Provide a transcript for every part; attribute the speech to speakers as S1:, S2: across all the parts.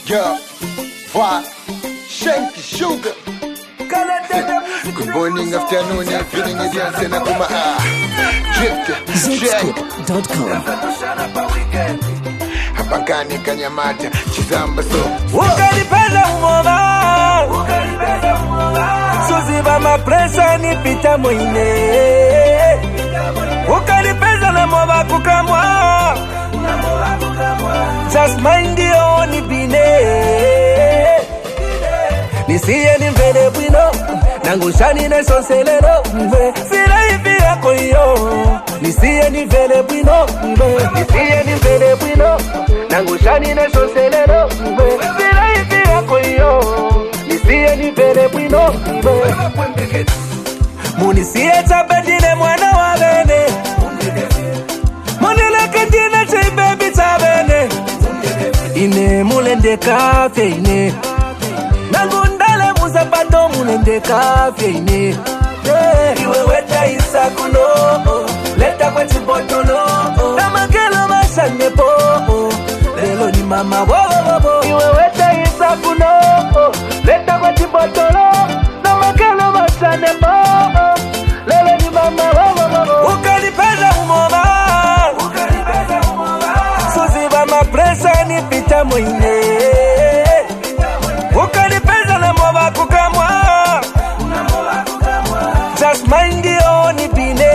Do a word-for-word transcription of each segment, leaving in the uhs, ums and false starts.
S1: Yeah, what? Shanky sugar. Good morning, afternoon, evening, and yes, and I'm
S2: Zscoop dot com.
S1: Hapakani kanyamata, chizamba so.
S3: Ukanipenda umoma, ukanipenda umoma. Suziba mapresa nipita mwine. Ukanipenda na mwa kukamwa, just mind yo nibine. Nisiye ni mvele bwino, nangushani na sonselero. Sila hivi yako yo, nisiye ni mvele bwino. Nisiye ni mvele bwino, nangushani na sonselero. Sila hivi yako yo, nisiye ni mvele bwino. Munisiye tabedine mwana wa bene, munileke dine chay baby tabene. Ine mulende kafe ine, nangundale muzapato mulende kafe ine. Iwe weta isakuno, leta kwa chibotolo. Namakelo mashane po, lelo ni mama wo wo wo. Iwe weta isakuno, leta kwa chibotolo. Namakelo mashane po, lelo ni mama wo wo wo. Ukanipenda umoma, ukanipenda umoma. Suziba mapresa nipita mwine. Ukanipenda na mwa kukamwa, just mind yo nipine.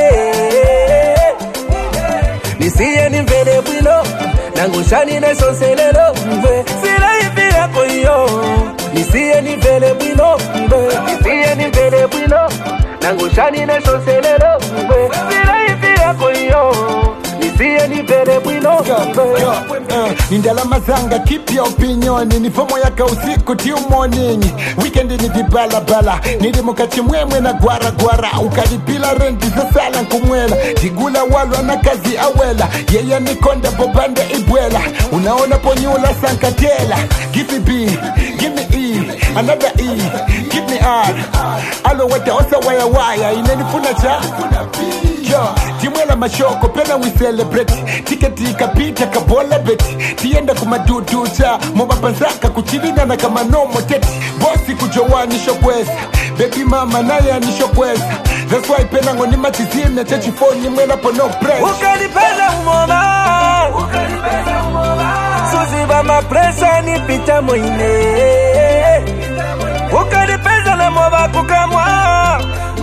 S3: Nisiye ni mvele bwino, nangushani na sonselero. Sila hivi yako yo, nisiye ni mvele bwino. Nisiye ni mvele bwino, nangushani na sonselero. Sila hivi yako yo, nisiye ni mvele bwino.
S1: Nindala mazanga, keep your opinion. Nifomo yaka usiku till morning. Weekend ni vibala bala. Nilimuka chimwemwe na gwara gwara. Ukalipila renti sasala nkumwela. Jigula walwa na kazi awela. Yeye ni konda bobande ibwela. Unaona ponyula sankatela. Give me B, give me E, another E, give me R. Alo wata osa waya waya. Inenifuna cha yo, timwela mashoko pena we celebrate. Tiketi ikapita kabola beti. Tienda kumadudu cha Moba panzaka kuchilina na kama nomo teti. Bosi kujowani shokweza, baby mama naye anishokweza. That's why pena ngoni matizime chechi phone mwela po no press.
S3: Ukanipenda umoma, ukanipenda umoma. Suziba mapresa nipita mwine. Ukanipenda na mwa kukamwa,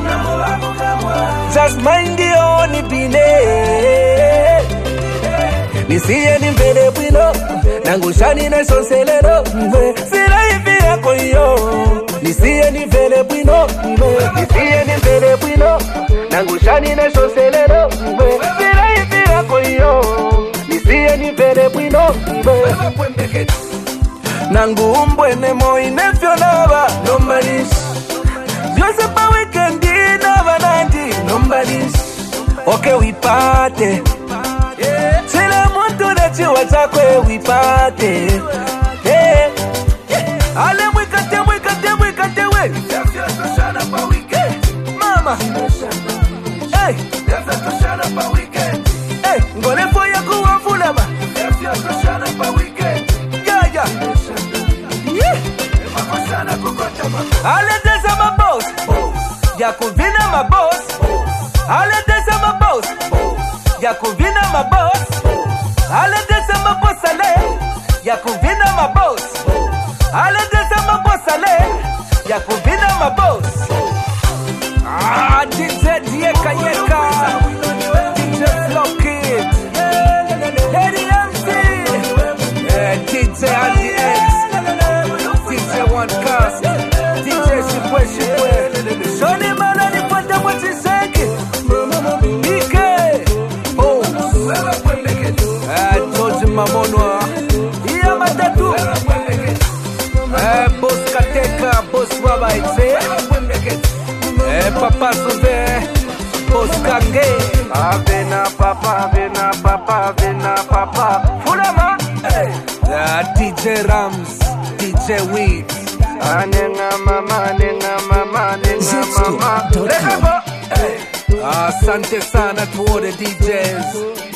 S3: just mind yo nipine. Nisiye ni mvele bwino, nangushani na sonselero. Sila hivi yako yo, nisiye ni mvele bwino. Nisiye ni mvele bwino, nangushani na sonselero. Sila hivi yako yo, nisiye ni mvele bwino. Nangumbwe nemo inefyo naba, nobody's. Just a weekend naba nanti, nobody's. Okay, we party. Sila muntu nechiwa chakwe we party. Hey, ale mwikate mwikate mwikate we. Mama, hey, hey, ngole foya kuwa fulaba. Yeah, yeah, yeah. Ale desa ma boss, ya kuvina ma boss. Ale desa ma boss, ya kuvina ma boss. Ale desa ma boss ale, ya kuvina ma boss. Ale desa ma boss ale, ya kuvina ma boss. Ah, D J Dieka Yeka, D J Flockit, Lady M C, eh, D J Andy X, D J One Cast, D J Shipwe Shipwe, Shoni Mana ni pata mwachiseki, Ike, oh, eh, George Mamonwa, iya matatu, eh, Boss Kateka, Boss Baba Itse, eh, Papa Suve, Boss Kange, Avena Papa, Avena Papa, Avena Papa, Fulama, eh, D J Rams, D J Weeds, Anenga Mama, Anenga Mama, Anenga Mama,
S2: Zscoop dot com.
S3: Asante sana to all the D Js.